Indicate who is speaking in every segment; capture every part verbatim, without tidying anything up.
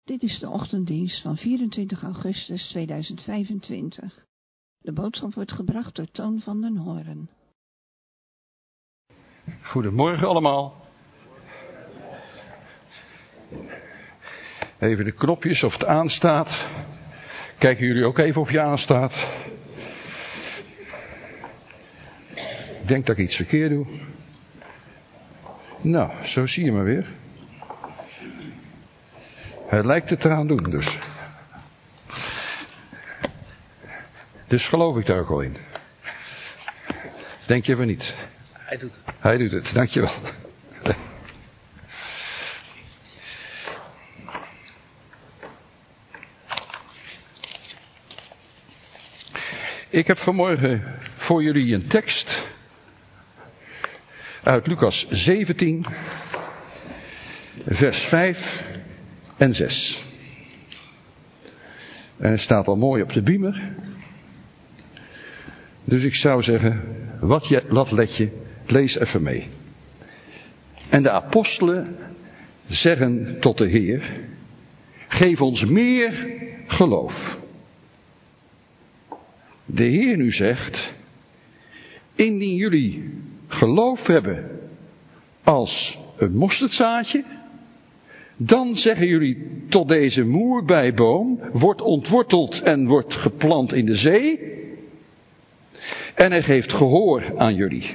Speaker 1: Dit is de ochtenddienst van vierentwintig augustus tweeduizend vijfentwintig. De boodschap wordt gebracht door Toon van den Hoorn.
Speaker 2: Goedemorgen allemaal. Even de knopjes of het aanstaat. Kijken jullie ook even of je aanstaat. Ik denk dat ik iets verkeerd doe. Nou, zo zie je maar weer. Hij lijkt het eraan doen dus. Dus geloof ik daar ook al in. Denk je van niet?
Speaker 3: Hij doet het.
Speaker 2: Hij doet het, dankjewel. Ik heb vanmorgen voor jullie een tekst uit Lucas zeventien, vers vijf en zes. En het staat al mooi op de beamer. Dus ik zou zeggen, wat je, wat let je, lees even mee. En de apostelen zeggen tot de Heer, geef ons meer geloof. De Heer nu zegt, indien jullie geloof hebben als een mosterdzaadje, dan zeggen jullie tot deze moerbeiboom, wordt ontworteld en wordt geplant in de zee, en hij geeft gehoor aan jullie.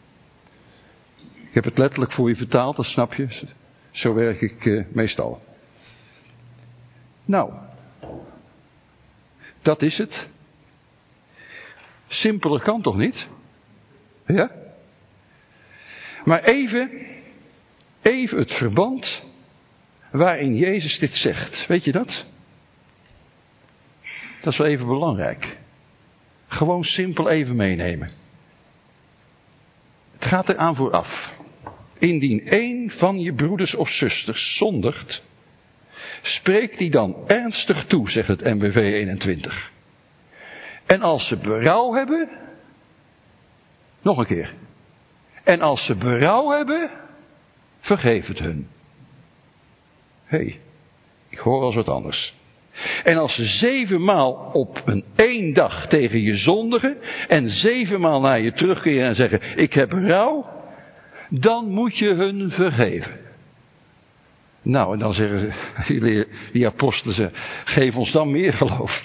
Speaker 2: Ik heb het letterlijk voor je vertaald, dat snap je. Zo werk ik uh, meestal. Nou, dat is het. Simpeler kan toch niet? Ja? Maar even, even het verband waarin Jezus dit zegt. Weet je dat? Dat is wel even belangrijk. Gewoon simpel even meenemen. Het gaat eraan vooraf. Indien één van je broeders of zusters zondigt, spreek die dan ernstig toe, zegt het M B V eenentwintig. En als ze berouw hebben, nog een keer. En als ze berouw hebben, vergeef het hun. Hé, hey, ik hoor wel eens wat anders. En als ze zevenmaal op een één dag tegen je zondigen en zevenmaal naar je terugkeren en zeggen, ik heb berouw, dan moet je hun vergeven. Nou, en dan zeggen ze, die, die apostelen, ze, geef ons dan meer geloof.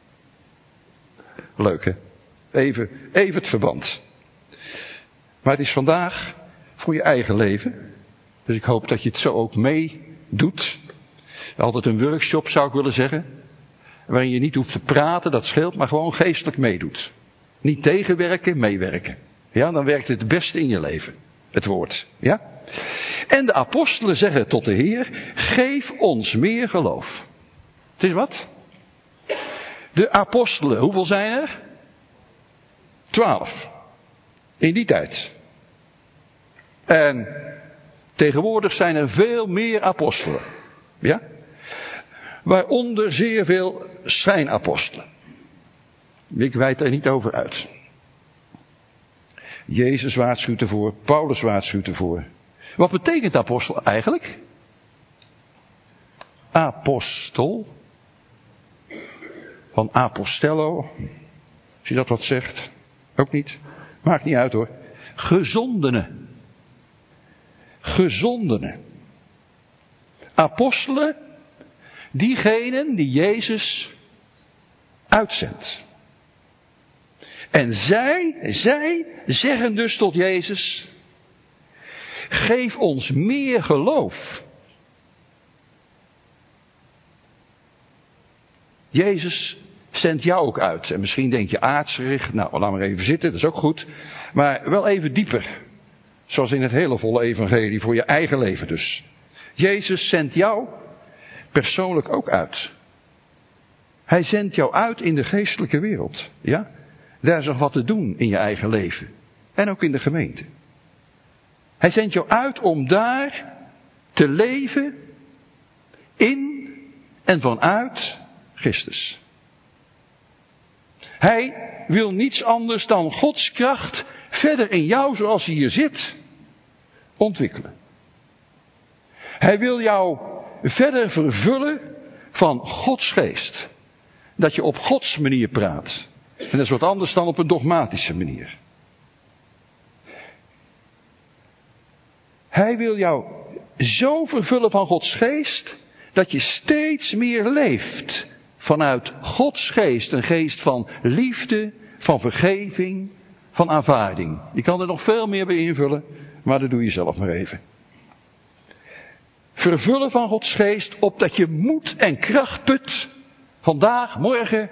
Speaker 2: Leuk hè? Even, even het verband. Maar het is vandaag voor je eigen leven. Dus ik hoop dat je het zo ook meedoet. Altijd een workshop zou ik willen zeggen. Waarin je niet hoeft te praten, dat scheelt, maar gewoon geestelijk meedoet. Niet tegenwerken, meewerken. Ja, dan werkt het het beste in je leven. Het woord. Ja? En de apostelen zeggen tot de Heer, geef ons meer geloof. Het is wat? De apostelen, hoeveel zijn er? Twaalf. In die tijd. En tegenwoordig zijn er veel meer apostelen. Ja? Waaronder zeer veel schijnapostelen. Ik wijd er niet over uit. Jezus waarschuwt ervoor, Paulus waarschuwt ervoor. Wat betekent apostel eigenlijk? Apostel. Van apostello. Als je dat wat zegt. Ook niet. Maakt niet uit hoor. Gezondene. Gezondene. Apostelen. Diegenen die Jezus uitzendt. En zij, zij zeggen dus tot Jezus, geef ons meer geloof. Jezus zendt jou ook uit. En misschien denk je aardsgericht, nou laat maar even zitten, dat is ook goed. Maar wel even dieper. Zoals in het hele volle evangelie, voor je eigen leven dus. Jezus zendt jou persoonlijk ook uit. Hij zendt jou uit in de geestelijke wereld. Ja? Daar is nog wat te doen in je eigen leven. En ook in de gemeente. Hij zendt jou uit om daar te leven in en vanuit Christus. Hij wil niets anders dan Gods kracht verder in jou zoals hij hier zit ontwikkelen. Hij wil jou verder vervullen van Gods geest. Dat je op Gods manier praat. En dat is wat anders dan op een dogmatische manier. Hij wil jou zo vervullen van Gods geest, dat je steeds meer leeft vanuit Gods geest. Een geest van liefde, van vergeving, van aanvaarding. Je kan er nog veel meer bij invullen, maar dat doe je zelf maar even. Vervullen van Gods geest, opdat je moed en kracht put, vandaag, morgen,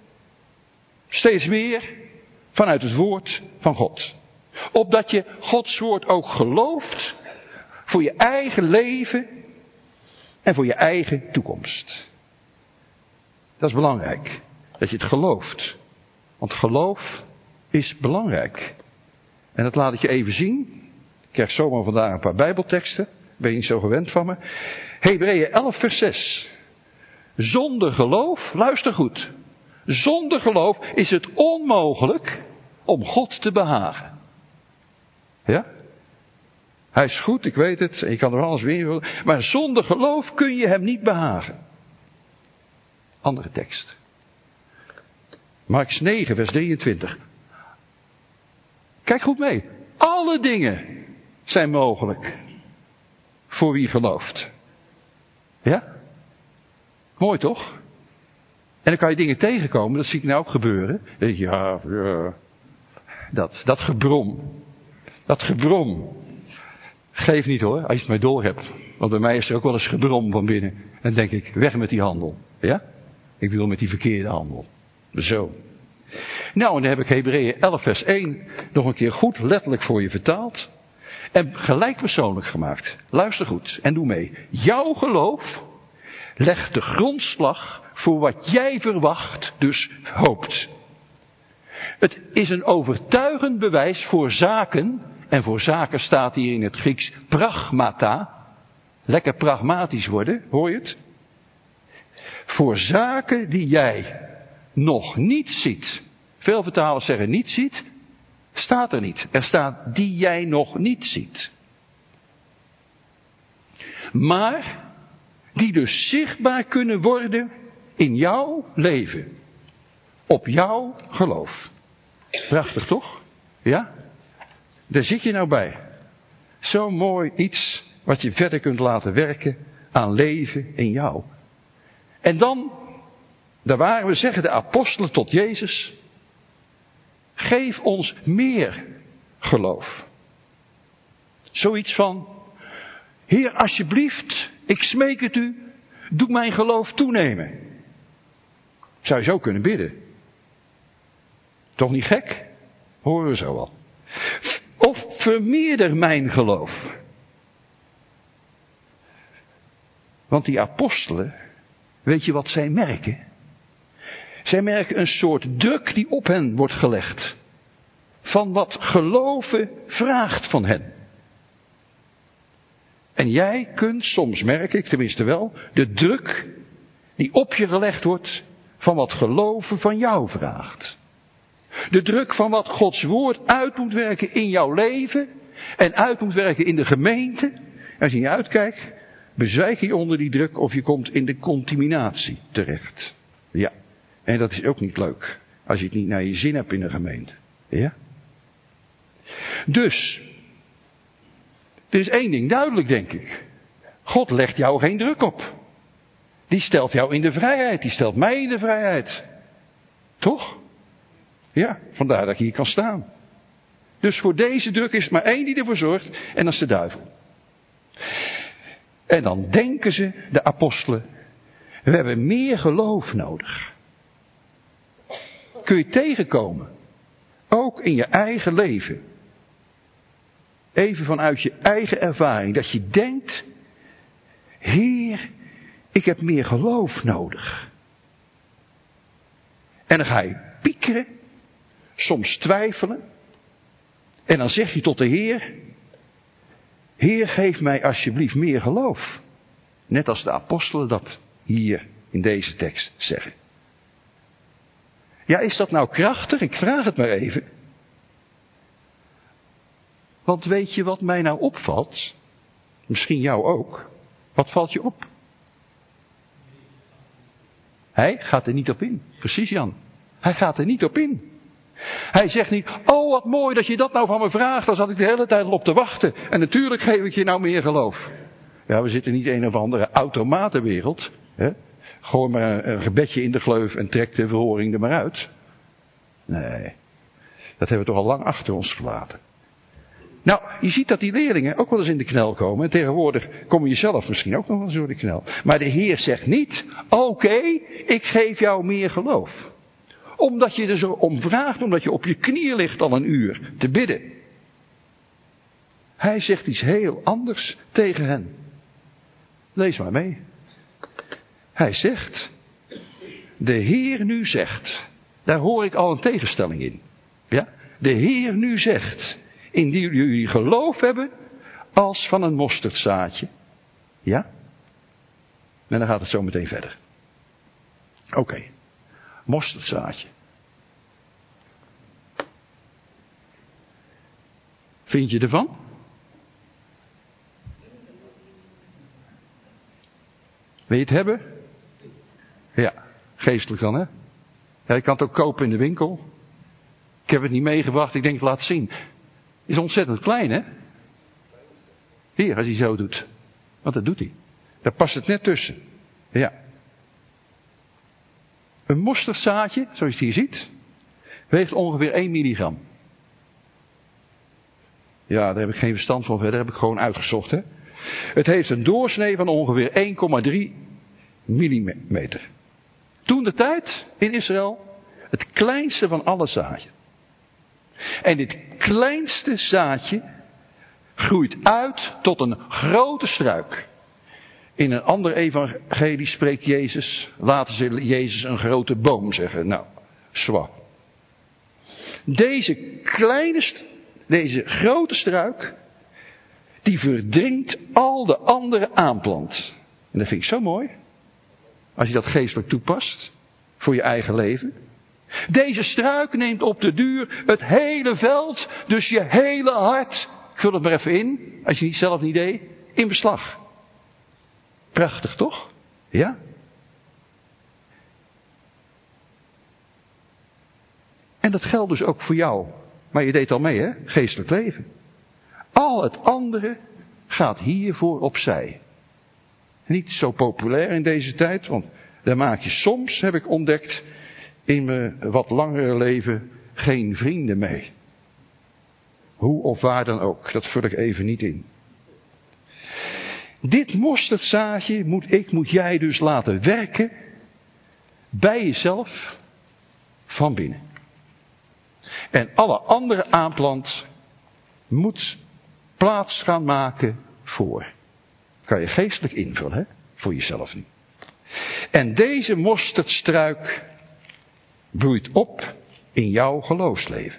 Speaker 2: steeds meer, vanuit het woord van God. Opdat je Gods woord ook gelooft, voor je eigen leven en voor je eigen toekomst. Dat is belangrijk, dat je het gelooft. Want geloof is belangrijk. En dat laat ik je even zien. Ik krijg zomaar vandaag een paar bijbelteksten. Ben je niet zo gewend van me. Hebreeën elf vers zes. Zonder geloof, luister goed. Zonder geloof is het onmogelijk om God te behagen. Ja? Hij is goed, ik weet het. En je kan er alles weer invullen. Maar zonder geloof kun je hem niet behagen. Andere tekst. Markus negen vers drieëntwintig. Kijk goed mee. Alle dingen zijn mogelijk. Voor wie gelooft. Ja? Mooi toch? En dan kan je dingen tegenkomen, dat zie ik nou ook gebeuren. Dan denk je, ja, ja. Dat, dat gebrom. Dat gebrom. Geef niet hoor, als je het maar door hebt. Want bij mij is er ook wel eens gebrom van binnen. Dan denk ik, weg met die handel. Ja? Ik bedoel met die verkeerde handel. Zo. Nou, en dan heb ik Hebreeën elf vers één nog een keer goed letterlijk voor je vertaald. En gelijk persoonlijk gemaakt. Luister goed en doe mee. Jouw geloof legt de grondslag voor wat jij verwacht, dus hoopt. Het is een overtuigend bewijs voor zaken. En voor zaken staat hier in het Grieks pragmata. Lekker pragmatisch worden, hoor je het? Voor zaken die jij nog niet ziet. Veel vertalers zeggen niet ziet. Staat er niet. Er staat die jij nog niet ziet. Maar die dus zichtbaar kunnen worden in jouw leven. Op jouw geloof. Prachtig toch? Ja? Daar zit je nou bij. Zo mooi iets wat je verder kunt laten werken aan leven in jou. En dan, daar waren we, zeggen de apostelen tot Jezus. Geef ons meer geloof. Zoiets van, Heer alsjeblieft, ik smeek het u, doe mijn geloof toenemen. Zou je zo kunnen bidden. Toch niet gek? Horen we zo wel. Of vermeerder mijn geloof. Want die apostelen, weet je wat zij merken? Zij merken een soort druk die op hen wordt gelegd. Van wat geloven vraagt van hen. En jij kunt soms, merk ik tenminste wel, de druk die op je gelegd wordt van wat geloven van jou vraagt. De druk van wat Gods woord uit moet werken in jouw leven en uit moet werken in de gemeente. Als je niet uitkijkt, bezwijk je onder die druk of je komt in de contaminatie terecht. Ja, en dat is ook niet leuk als je het niet naar je zin hebt in de gemeente. Ja? Dus, er is één ding duidelijk, denk ik. God legt jou geen druk op. Die stelt jou in de vrijheid, die stelt mij in de vrijheid. Toch? Ja, vandaar dat ik hier kan staan. Dus voor deze druk is er maar één die ervoor zorgt, en dat is de duivel. En dan denken ze, de apostelen, we hebben meer geloof nodig. Kun je tegenkomen, ook in je eigen leven. Even vanuit je eigen ervaring, dat je denkt, Heer, ik heb meer geloof nodig. En dan ga je piekeren, soms twijfelen. En dan zeg je tot de Heer, Heer, geef mij alsjeblieft meer geloof. Net als de apostelen dat hier in deze tekst zeggen. Ja, is dat nou krachtig? Ik vraag het maar even. Want weet je wat mij nou opvalt? Misschien jou ook. Wat valt je op? Hij gaat er niet op in. Precies, Jan. Hij gaat er niet op in. Hij zegt niet, oh wat mooi dat je dat nou van me vraagt. Daar zat ik de hele tijd al op te wachten. En natuurlijk geef ik je nou meer geloof. Ja, we zitten niet in een of andere automatenwereld. Hè? Gooi maar een gebedje in de gleuf en trek de verhoring er maar uit. Nee, dat hebben we toch al lang achter ons gelaten. Nou, je ziet dat die leerlingen ook wel eens in de knel komen. En tegenwoordig kom je zelf misschien ook nog wel eens door de knel. Maar de Heer zegt niet, oké, okay, ik geef jou meer geloof. Omdat je er zo om vraagt, omdat je op je knieën ligt al een uur te bidden. Hij zegt iets heel anders tegen hen. Lees maar mee. Hij zegt, de Heer nu zegt, daar hoor ik al een tegenstelling in. Ja? De Heer nu zegt, indien jullie geloof hebben als van een mosterdzaadje. Ja? En dan gaat het zo meteen verder. Oké, okay. Mosterdzaadje. Vind je ervan? Wil je het hebben? Ja, geestelijk dan, hè? Ja, je kan het ook kopen in de winkel. Ik heb het niet meegebracht, ik denk, laat zien. Is ontzettend klein, hè? Hier, als hij zo doet. Want dat doet hij. Daar past het net tussen. Ja. Een mosterdzaadje, zoals je het hier ziet, weegt ongeveer één milligram. Ja, daar heb ik geen verstand van verder, heb ik gewoon uitgezocht, hè. Het heeft een doorsnee van ongeveer één komma drie millimeter. Toen de tijd in Israël het kleinste van alle zaadjes. En dit kleinste zaadje groeit uit tot een grote struik. In een ander evangelie spreekt Jezus, laten ze Jezus een grote boom zeggen. Nou, zwak. Deze kleine, deze grote struik, die verdringt al de andere aanplant. En dat vind ik zo mooi. Als je dat geestelijk toepast, voor je eigen leven. Deze struik neemt op de duur het hele veld, dus je hele hart, ik vul het maar even in, als je het zelf niet deed, in beslag. Prachtig toch? Ja? En dat geldt dus ook voor jou. Maar je deed al mee, hè? Geestelijk leven. Al het andere gaat hiervoor opzij. Niet zo populair in deze tijd, want daar maak je soms, heb ik ontdekt, in mijn wat langere leven geen vrienden mee. Hoe of waar dan ook, dat vul ik even niet in. Dit mosterdzaadje moet ik, moet jij dus laten werken bij jezelf van binnen. En alle andere aanplant moet plaats gaan maken voor. Kan je geestelijk invullen, hè? Voor jezelf niet. En deze mosterdstruik bloeit op in jouw geloofsleven.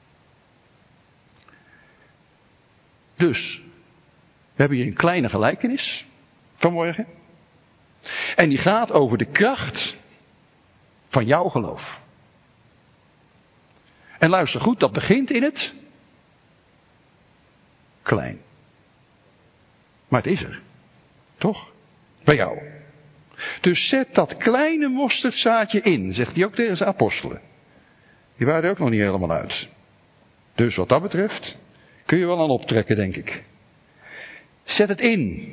Speaker 2: Dus, we hebben hier een kleine gelijkenis vanmorgen. En die gaat over de kracht van jouw geloof. En luister goed, dat begint in het klein. Maar het is er. Toch? Bij jou. Dus zet dat kleine mosterdzaadje in, zegt hij ook tegen zijn apostelen. Die waren er ook nog niet helemaal uit. Dus wat dat betreft kun je wel aan optrekken, denk ik. Zet het in.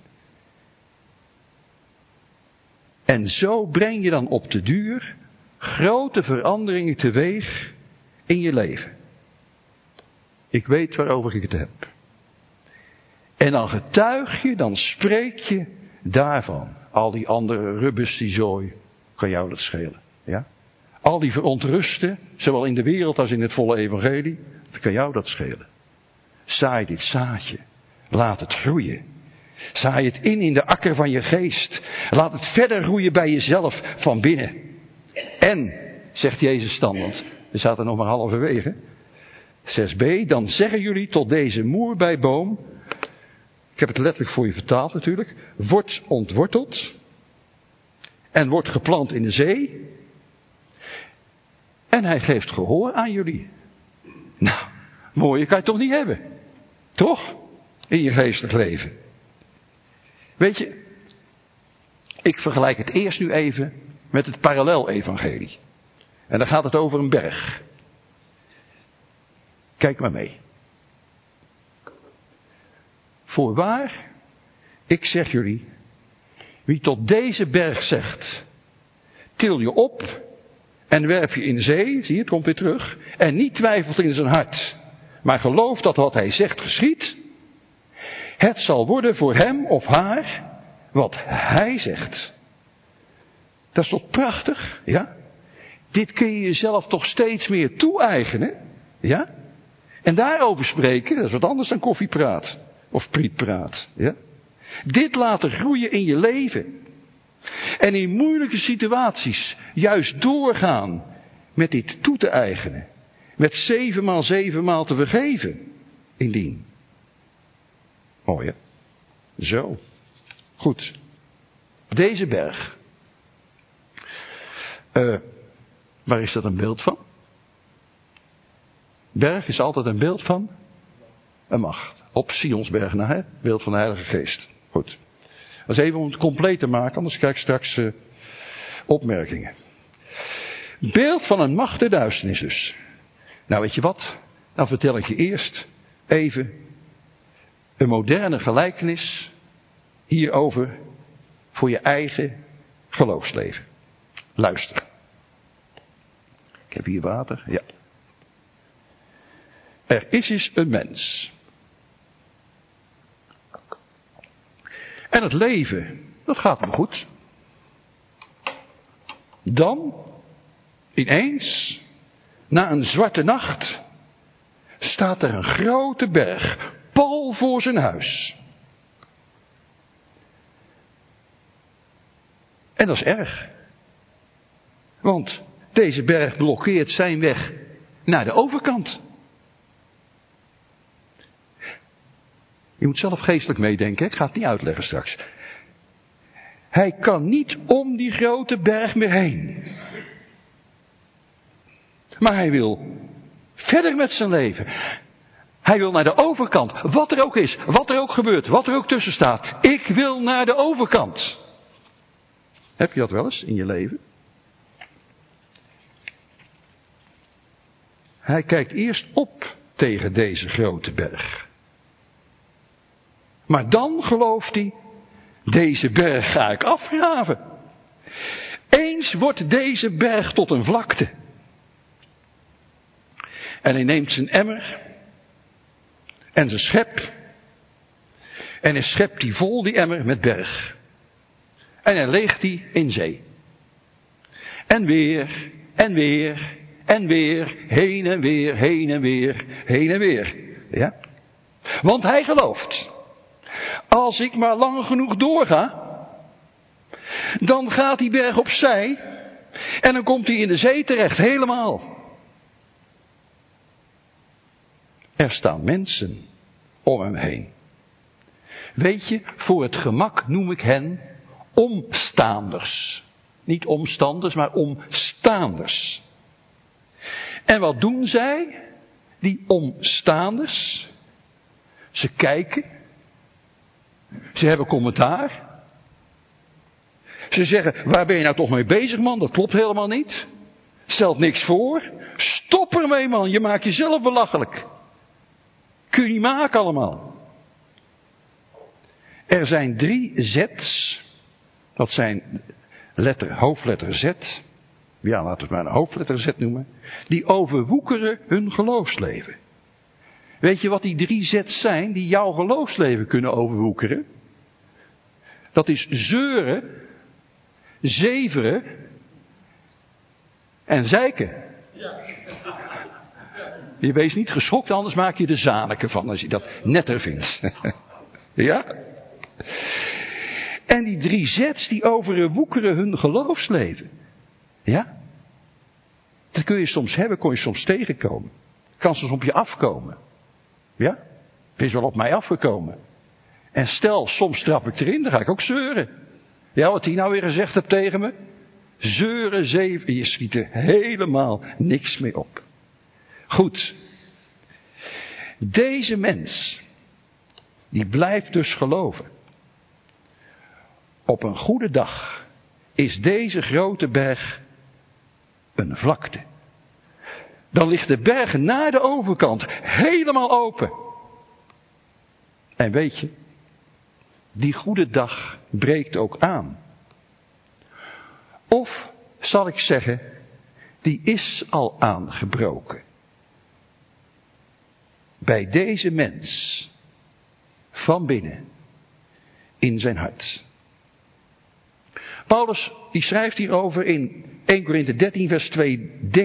Speaker 2: En zo breng je dan op de duur grote veranderingen teweeg in je leven. Ik weet waarover ik het heb. En dan getuig je, dan spreek je daarvan. Al die andere rubbes, die zooi, kan jou dat schelen. Ja? Al die verontrusten, zowel in de wereld als in het volle evangelie, kan jou dat schelen. Zaai dit zaadje. Laat het groeien. Zaai het in in de akker van je geest. Laat het verder groeien bij jezelf van binnen. En, zegt Jezus dan, want we zaten nog maar halverwege. zes b, dan zeggen jullie tot deze moerbeiboom, ik heb het letterlijk voor je vertaald natuurlijk, wordt ontworteld en wordt geplant in de zee en hij geeft gehoor aan jullie. Nou, mooie kan je toch niet hebben? Toch? In je geestelijk leven. Weet je, ik vergelijk het eerst nu even met het parallel-evangelie. En dan gaat het over een berg. Kijk maar mee. Voorwaar, ik zeg jullie, wie tot deze berg zegt, til je op en werp je in zee, zie je, het komt weer terug, en niet twijfelt in zijn hart, maar gelooft dat wat hij zegt geschiet, het zal worden voor hem of haar wat hij zegt. Dat is toch prachtig, ja? Dit kun je jezelf toch steeds meer toe-eigenen, ja? En daarover spreken, dat is wat anders dan koffiepraat of prietpraat, ja? Dit laten groeien in je leven. En in moeilijke situaties juist doorgaan met dit toe te eigenen. Met zevenmaal zevenmaal te vergeven. Indien. Mooi hè? Zo. Goed. Deze berg. Uh, waar is dat een beeld van? Berg is altijd een beeld van een macht. Op Sionsberg na, hè? Beeld van de Heilige Geest. Goed. Dat is even om het compleet te maken, anders krijg ik straks uh, opmerkingen. Beeld van een macht der duisternis dus. Nou weet je wat? Dan vertel ik je eerst even een moderne gelijkenis hierover voor je eigen geloofsleven. Luister. Ik heb hier water, ja. Er is eens een mens. En het leven, dat gaat hem goed. Dan, ineens, na een zwarte nacht, staat er een grote berg, pal voor zijn huis. En dat is erg. Want deze berg blokkeert zijn weg naar de overkant. Je moet zelf geestelijk meedenken, ik ga het niet uitleggen straks. Hij kan niet om die grote berg meer heen. Maar hij wil verder met zijn leven. Hij wil naar de overkant. Wat er ook is, wat er ook gebeurt, wat er ook tussen staat. Ik wil naar de overkant. Heb je dat wel eens in je leven? Hij kijkt eerst op tegen deze grote berg. Maar dan gelooft hij, deze berg ga ik afgraven. Eens wordt deze berg tot een vlakte. En hij neemt zijn emmer en zijn schep. En hij schept die vol, die emmer, met berg. En hij leegt die in zee. En weer, en weer, en weer, heen en weer, heen en weer, heen en weer. Ja? Want hij gelooft. Als ik maar lang genoeg doorga, dan gaat die berg opzij en dan komt hij in de zee terecht, helemaal. Er staan mensen om hem heen. Weet je, voor het gemak noem ik hen omstaanders. Niet omstanders, maar omstaanders. En wat doen zij, die omstaanders? Ze kijken. Ze hebben commentaar. Ze zeggen, waar ben je nou toch mee bezig, man? Dat klopt helemaal niet. Stelt niks voor. Stop ermee, man. Je maakt jezelf belachelijk. Kun je niet maken allemaal. Er zijn drie Z's. Dat zijn letter, hoofdletter Z. Ja, laten we het maar een hoofdletter Z noemen. Die overwoekeren hun geloofsleven. Weet je wat die drie Z's zijn die jouw geloofsleven kunnen overwoekeren? Dat is zeuren, zeveren en zeiken. Je wees niet geschokt, anders maak je er zaniken van als je dat netter vindt. Ja? En die drie Z's die overwoekeren hun geloofsleven. Ja? Dat kun je soms hebben, kon je soms tegenkomen. Kan soms op je afkomen. Ja? Het is wel op mij afgekomen. En stel, soms trap ik erin, dan ga ik ook zeuren. Ja, wat hij nou weer gezegd hebt tegen me? Zeuren, zeven, je schiet er helemaal niks mee op. Goed. Deze mens, die blijft dus geloven. Op een goede dag is deze grote berg een vlakte. Dan ligt de berg naar de overkant helemaal open. En weet je, die goede dag breekt ook aan. Of zal ik zeggen, die is al aangebroken. Bij deze mens, van binnen, in zijn hart. Paulus die schrijft hierover in Eerste Korinthe dertien vers twee d.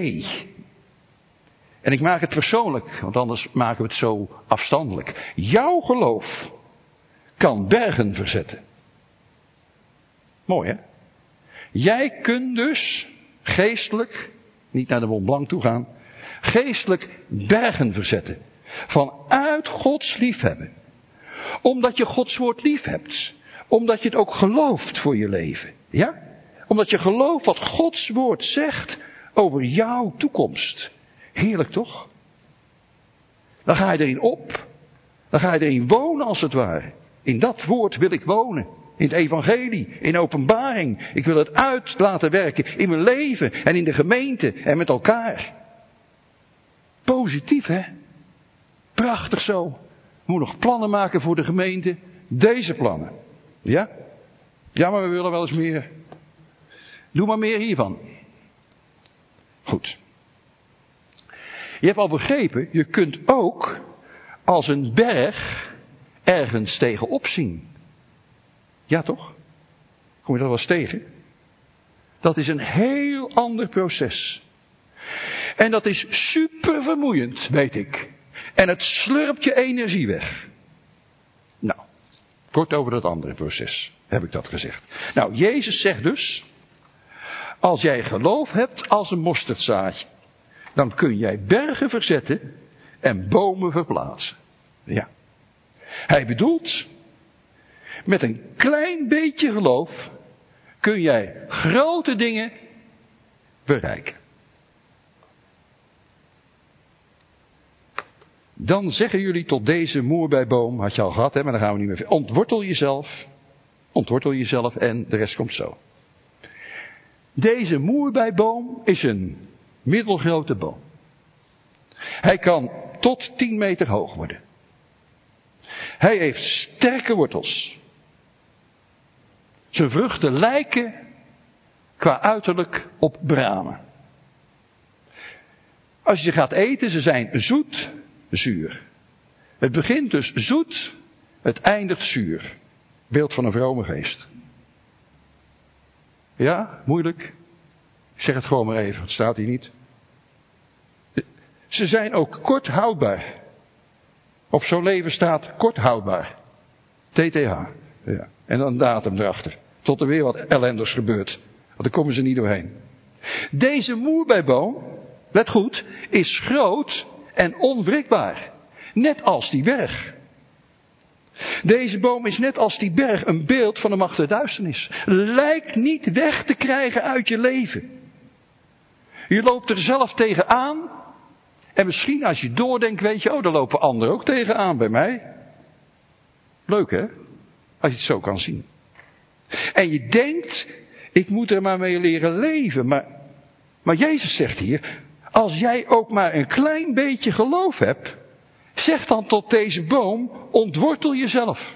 Speaker 2: En ik maak het persoonlijk, want anders maken we het zo afstandelijk. Jouw geloof kan bergen verzetten. Mooi hè? Jij kunt dus geestelijk, niet naar de Mont Blanc toe gaan, geestelijk bergen verzetten. Vanuit Gods liefhebben. Omdat je Gods woord lief hebt. Omdat je het ook gelooft voor je leven. Ja? Omdat je gelooft wat Gods woord zegt over jouw toekomst. Heerlijk toch? Dan ga je erin op. Dan ga je erin wonen als het ware. In dat woord wil ik wonen. In het evangelie, in openbaring. Ik wil het uit laten werken in mijn leven en in de gemeente en met elkaar. Positief hè? Prachtig zo. We moeten nog plannen maken voor de gemeente. Deze plannen. Ja? Ja, maar we willen wel eens meer. Doe maar meer hiervan. Goed. Je hebt al begrepen, je kunt ook als een berg ergens tegenop zien. Ja toch? Kom je dat wel eens tegen? Dat is een heel ander proces. En dat is super vermoeiend, weet ik. En het slurpt je energie weg. Nou, kort over dat andere proces heb ik dat gezegd. Nou, Jezus zegt dus, als jij geloof hebt als een mosterdzaadje, dan kun jij bergen verzetten en bomen verplaatsen. Ja. Hij bedoelt, met een klein beetje geloof kun jij grote dingen bereiken. Dan zeggen jullie tot deze moerbeiboom, had je al gehad, hè, maar dan gaan we niet meer verder. Ontwortel jezelf, ontwortel jezelf en de rest komt zo. Deze moerbeiboom is een middelgrote boom. Hij kan tot tien meter hoog worden. Hij heeft sterke wortels. Zijn vruchten lijken qua uiterlijk op bramen. Als je ze gaat eten, ze zijn zoet, zuur. Het begint dus zoet, het eindigt zuur. Beeld van een vrome geest. Ja, moeilijk? Ik zeg het gewoon maar even, het staat hier niet. Ze zijn ook kort houdbaar. Op zo'n leven staat kort houdbaar. T T H. Ja. En dan een datum erachter. Tot er weer wat ellendigs gebeurt. Want daar komen ze niet doorheen. Deze moerbeiboom, let goed, is groot en onwrikbaar. Net als die berg. Deze boom is net als die berg een beeld van de macht der duisternis. Lijkt niet weg te krijgen uit je leven. Je loopt er zelf tegenaan. En misschien als je doordenkt weet je, oh daar lopen anderen ook tegenaan bij mij. Leuk hè? Als je het zo kan zien. En je denkt, ik moet er maar mee leren leven. Maar, maar Jezus zegt hier, als jij ook maar een klein beetje geloof hebt, zeg dan tot deze boom, ontwortel jezelf.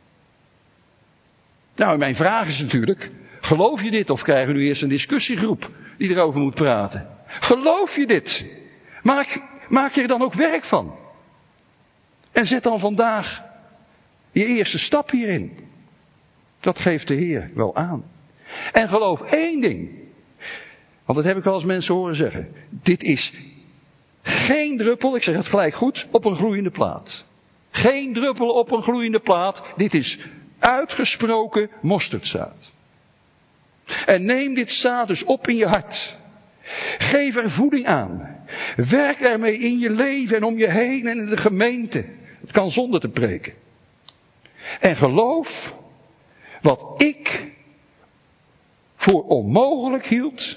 Speaker 2: Nou, mijn vraag is natuurlijk, geloof je dit of krijgen we nu eerst een discussiegroep die erover moet praten? Geloof je dit? Maak, maak je er dan ook werk van? En zet dan vandaag je eerste stap hierin. Dat geeft de Heer wel aan. En geloof één ding. Want dat heb ik wel eens mensen horen zeggen. Dit is geen druppel, ik zeg het gelijk goed, op een gloeiende plaat. Geen druppel op een gloeiende plaat. Dit is uitgesproken mosterdzaad. En neem dit zaad dus op in je hart. Geef er voeding aan. Werk ermee in je leven en om je heen en in de gemeente. Het kan zonder te preken. En geloof, wat ik voor onmogelijk hield,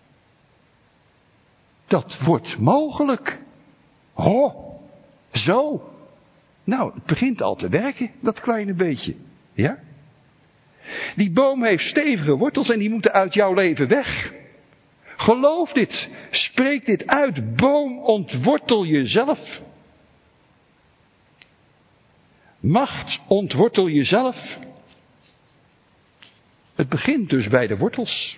Speaker 2: dat wordt mogelijk. Oh, zo. Nou, het begint al te werken, dat kleine beetje. Ja? Die boom heeft stevige wortels en die moeten uit jouw leven weg. Geloof dit. Spreek dit uit. Boom, ontwortel jezelf. Macht, ontwortel jezelf. Het begint dus bij de wortels.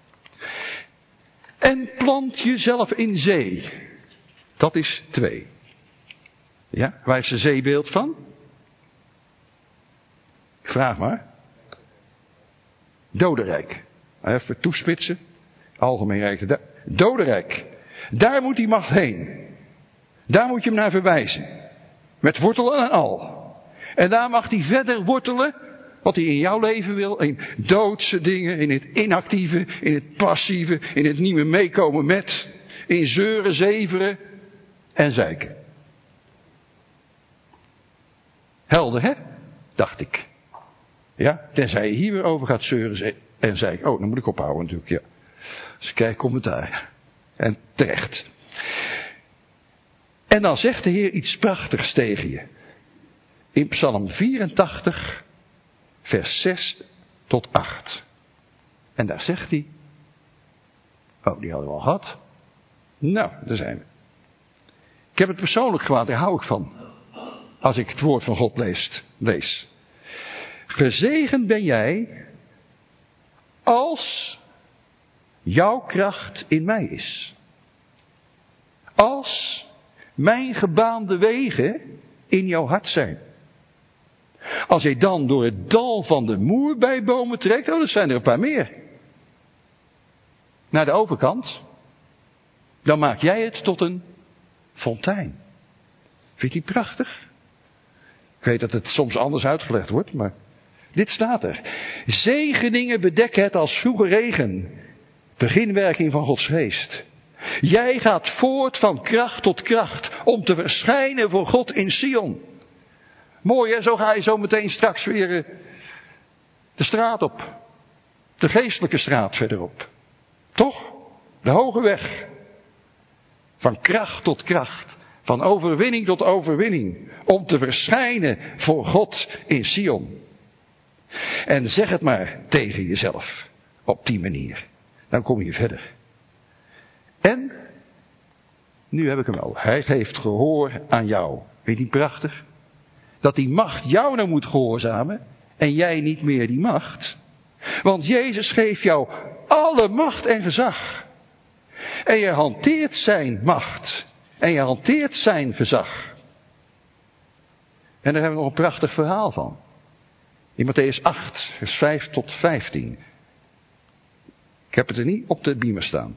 Speaker 2: En plant jezelf in zee. Dat is twee. Ja, waar is de zeebeeld van? Vraag maar. Dodenrijk. Even toespitsen. Algemeen rijk. Dodenrijk. Daar moet die macht heen. Daar moet je hem naar verwijzen. Met wortelen en al. En daar mag hij verder wortelen. Wat hij in jouw leven wil. In doodse dingen. In het inactieve. In het passieve. In het niet meer meekomen met. In zeuren, zeveren. En zeiken. Helder, hè? Dacht ik. Ja, tenzij je hier weer over gaat zeuren en zeiken. Oh, dan moet ik ophouden natuurlijk, ja. Dus kijk, commentaar. En terecht. En dan zegt de Heer iets prachtigs tegen je. In Psalm vierentachtig, vers zes tot acht. En daar zegt hij. Oh, die hadden we al gehad. Nou, daar zijn we. Ik heb het persoonlijk gehad, daar hou ik van. Als ik het woord van God lees. lees. Gezegend ben jij als jouw kracht in mij is. Als mijn gebaande wegen in jouw hart zijn. Als je dan door het dal van de moerbeibomen trekt, oh, dat zijn er een paar meer. Naar de overkant. Dan maak jij het tot een fontein. Vind je die prachtig? Ik weet dat het soms anders uitgelegd wordt, maar dit staat er. Zegeningen bedekken het als vroege regen. Beginwerking van Gods geest. Jij gaat voort van kracht tot kracht om te verschijnen voor God in Sion. Mooi hè, zo ga je zo meteen straks weer uh, de straat op. De geestelijke straat verderop. Toch? De hoge weg. Van kracht tot kracht. Van overwinning tot overwinning. Om te verschijnen voor God in Sion. En zeg het maar tegen jezelf. Op die manier. Dan kom je verder. En. Nu heb ik hem al. Hij geeft gehoor aan jou. Weet je niet prachtig? Dat die macht jou nou moet gehoorzamen. En jij niet meer die macht. Want Jezus geeft jou alle macht en gezag. En je hanteert zijn macht. En je hanteert zijn gezag. En daar hebben we nog een prachtig verhaal van. In Mattheüs acht, vers vijf tot vijftien. Ik heb het er niet op de beamer staan.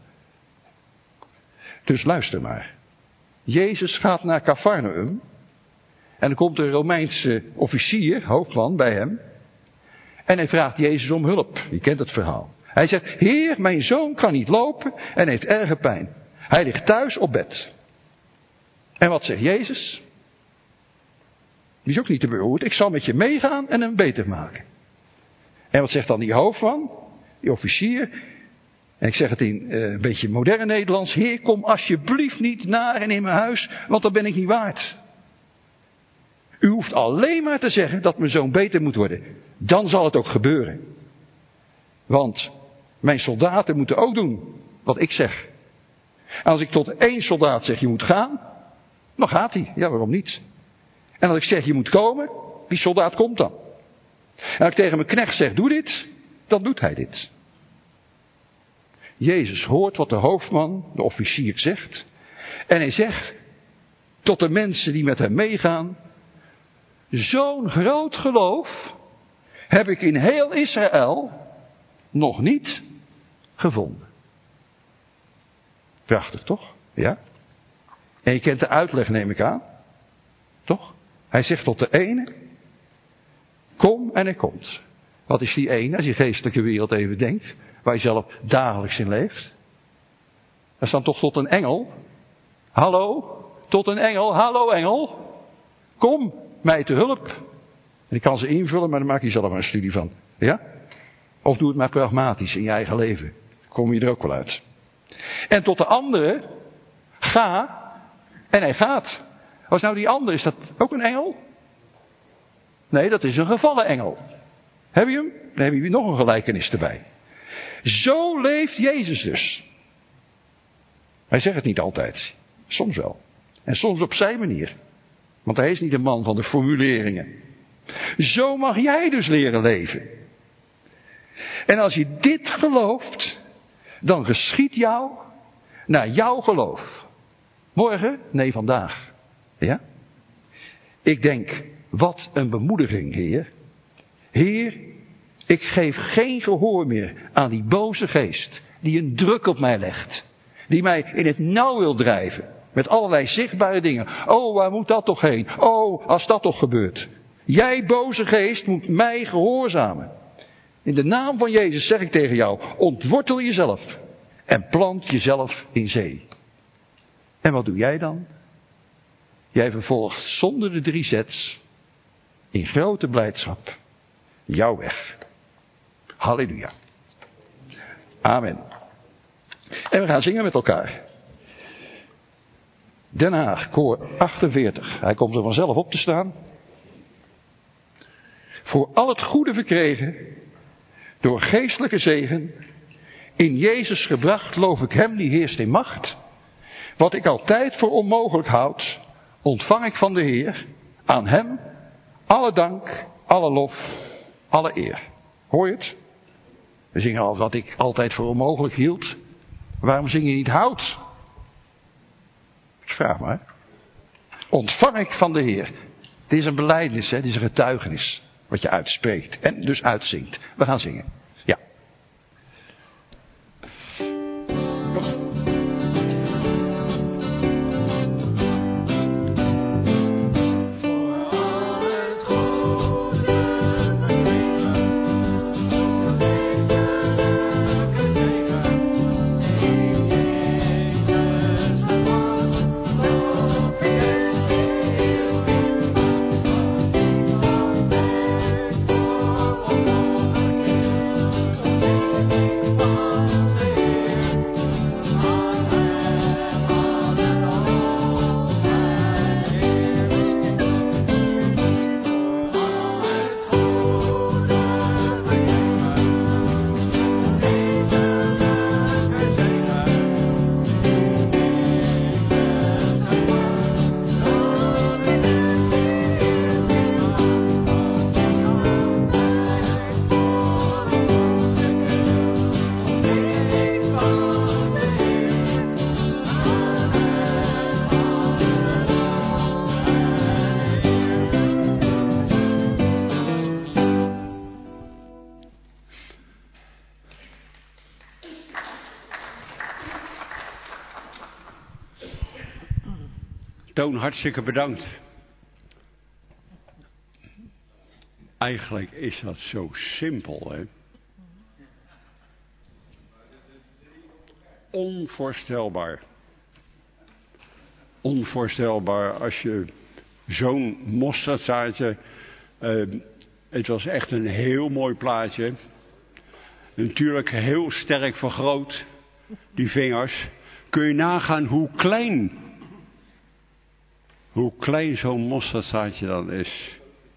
Speaker 2: Dus luister maar. Jezus gaat naar Cafarnaum. En dan komt een Romeinse officier, hoofdman, bij hem. En hij vraagt Jezus om hulp. Je kent het verhaal. Hij zegt, Heer, mijn zoon kan niet lopen en heeft erge pijn. Hij ligt thuis op bed. En wat zegt Jezus? Die is ook niet te beroerd. Ik zal met je meegaan en hem beter maken. En wat zegt dan die hoofdman? Die officier. En ik zeg het in uh, een beetje modern Nederlands. Heer, kom alsjeblieft niet naar en in mijn huis, want dat ben ik niet waard. U hoeft alleen maar te zeggen dat mijn zoon beter moet worden. Dan zal het ook gebeuren. Want mijn soldaten moeten ook doen wat ik zeg. En als ik tot één soldaat zeg je moet gaan, dan gaat hij. Ja, waarom niet? En als ik zeg je moet komen, die soldaat komt dan. En als ik tegen mijn knecht zeg doe dit, dan doet hij dit. Jezus hoort wat de hoofdman, de officier zegt. En hij zegt tot de mensen die met hem meegaan. Zo'n groot geloof heb ik in heel Israël nog niet gevonden. Prachtig toch? Ja? En je kent de uitleg neem ik aan. Toch? Hij zegt tot de ene. Kom en hij komt. Wat is die ene als je geestelijke wereld even denkt. Waar je zelf dagelijks in leeft. Dat is dan toch tot een engel. Hallo. Tot een engel. Hallo engel. Kom mij te hulp. En ik kan ze invullen, maar daar maak je zelf maar een studie van. Ja? Of doe het maar pragmatisch in je eigen leven. Kom je er ook wel uit. En tot de andere. Ga. En hij gaat. Was nou die andere, is dat ook een engel? Nee, dat is een gevallen engel. Heb je hem? Dan heb je nog een gelijkenis erbij. Zo leeft Jezus dus. Hij zegt het niet altijd. Soms wel. En soms op zijn manier. Want hij is niet een man van de formuleringen. Zo mag jij dus leren leven. En als je dit gelooft, dan geschiet jou naar jouw geloof. Morgen? Nee, vandaag. Ja? Ik denk, wat een bemoediging, Heer. Heer, ik geef geen gehoor meer aan die boze geest die een druk op mij legt. Die mij in het nauw wil drijven. Met allerlei zichtbare dingen. Oh, waar moet dat toch heen? Oh, als dat toch gebeurt. Jij, boze geest, moet mij gehoorzamen. In de naam van Jezus zeg ik tegen jou, ontwortel jezelf en plant jezelf in zee. En wat doe jij dan? Jij vervolgt zonder de drie zets, in grote blijdschap, jouw weg. Halleluja. Amen. En we gaan zingen met elkaar. Den Haag, koor achtenveertig. Hij komt er vanzelf op te staan. Voor al het goede verkregen, door geestelijke zegen, in Jezus gebracht, loof ik hem die heerst in macht. Wat ik altijd voor onmogelijk houd, ontvang ik van de Heer. Aan hem alle dank, alle lof, alle eer. Hoor je het? We zingen al wat ik altijd voor onmogelijk hield. Waarom zing je niet hout? Vraag maar. Ontvang ik van de Heer. Dit is een belijdenis, hè? Dit is een getuigenis. Wat je uitspreekt. En dus uitzingt. We gaan zingen. Ja.
Speaker 3: Toon, hartstikke bedankt. Eigenlijk is dat zo simpel, hè? Onvoorstelbaar. Onvoorstelbaar als je zo'n mosterdzaadje... Uh, het was echt een heel mooi plaatje. Natuurlijk heel sterk vergroot, die vingers. Kun je nagaan hoe klein... Hoe klein zo'n mosterdzaadje dan is.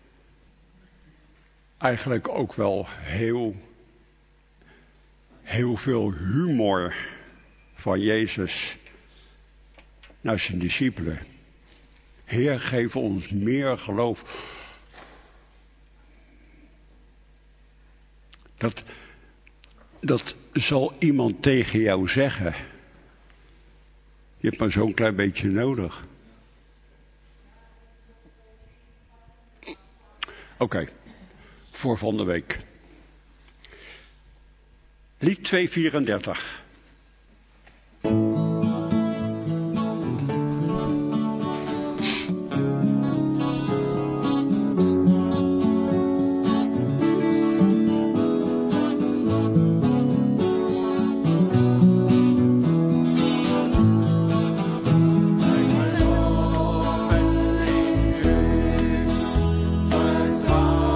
Speaker 3: Eigenlijk ook wel heel, heel veel humor van Jezus naar zijn discipelen. Heer, geef ons meer geloof. Dat, dat zal iemand tegen jou zeggen. Je hebt maar zo'n klein beetje nodig. Oké, okay. Voor van de week. Lied tweehonderdvierendertig.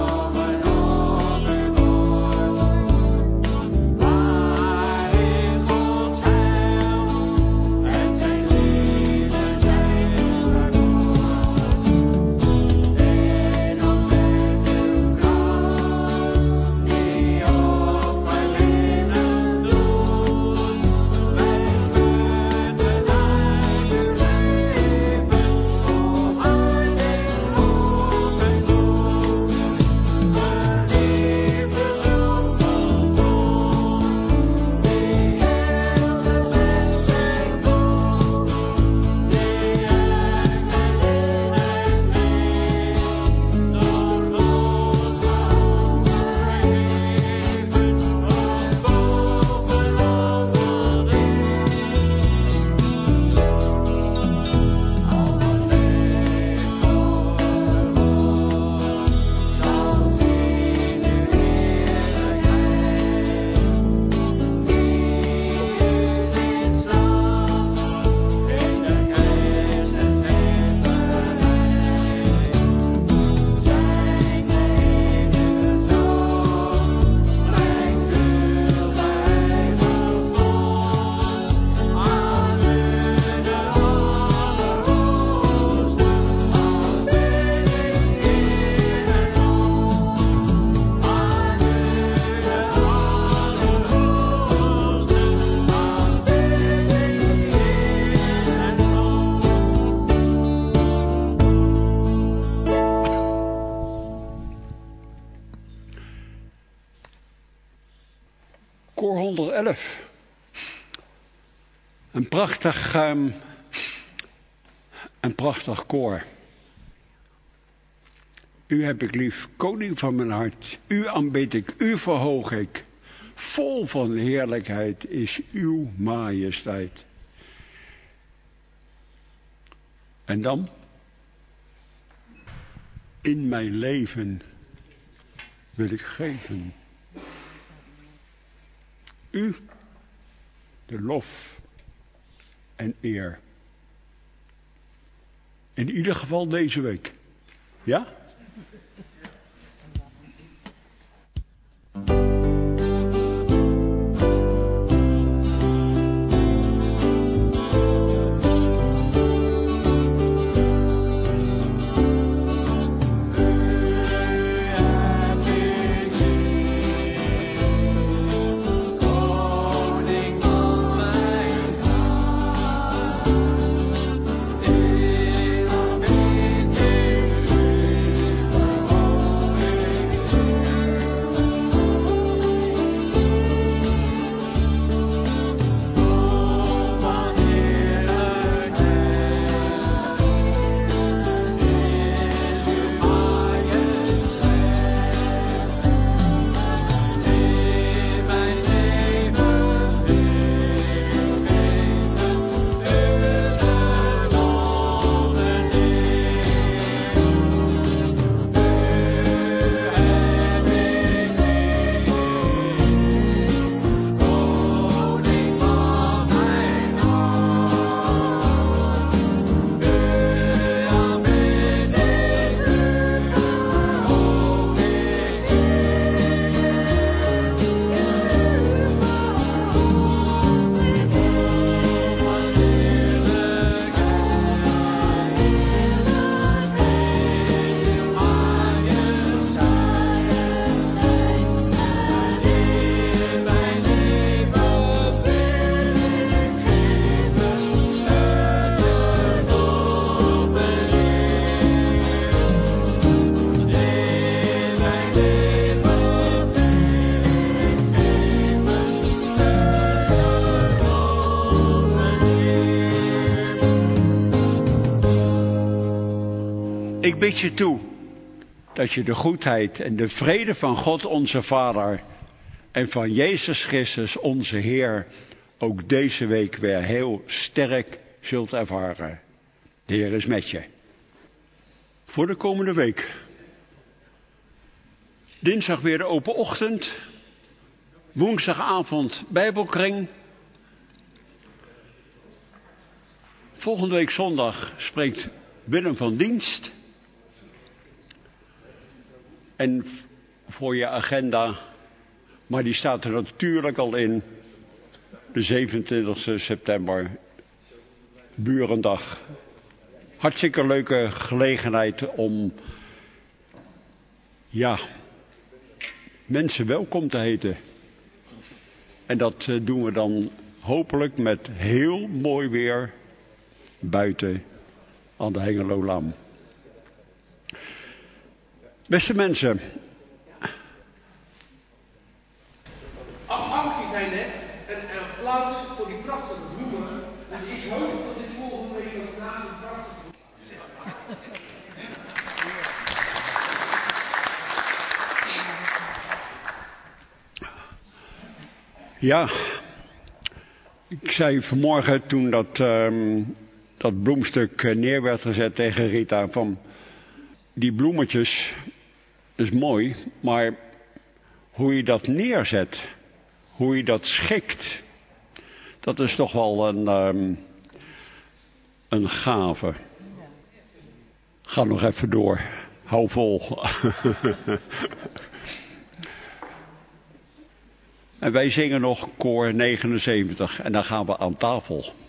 Speaker 4: Bye.
Speaker 3: elf. Een prachtig, um, een prachtig koor. U heb ik lief, koning van mijn hart. U aanbid ik, u verhoog ik. Vol van heerlijkheid is uw majesteit. En dan? In mijn leven wil ik geven. U de lof en eer. In ieder geval deze week. Ja? Ik bid je toe dat je de goedheid en de vrede van God onze Vader en van Jezus Christus onze Heer ook deze week weer heel sterk zult ervaren. De Heer is met je. Voor de komende week. Dinsdag weer de open ochtend. Woensdagavond Bijbelkring. Volgende week zondag spreekt Willem van Dienst. En voor je agenda, maar die staat er natuurlijk al in, de zevenentwintigste september, Burendag. Hartstikke leuke gelegenheid om, ja, mensen welkom te heten. En dat doen we dan hopelijk met heel mooi weer buiten aan de Hengelolaan. Beste mensen.
Speaker 2: Afhankelijk zijn net een applaus voor die prachtige bloemen. En ik hoop dat dit volgende week ook na de prachtige
Speaker 3: Ja, ik zei vanmorgen toen dat, um, dat bloemstuk neer werd gezet tegen Rita van die bloemetjes is mooi, maar hoe je dat neerzet, hoe je dat schikt, dat is toch wel een, um, een gave. Ga nog even door, hou vol. En wij zingen nog koor negenenzeventig en dan gaan we aan tafel.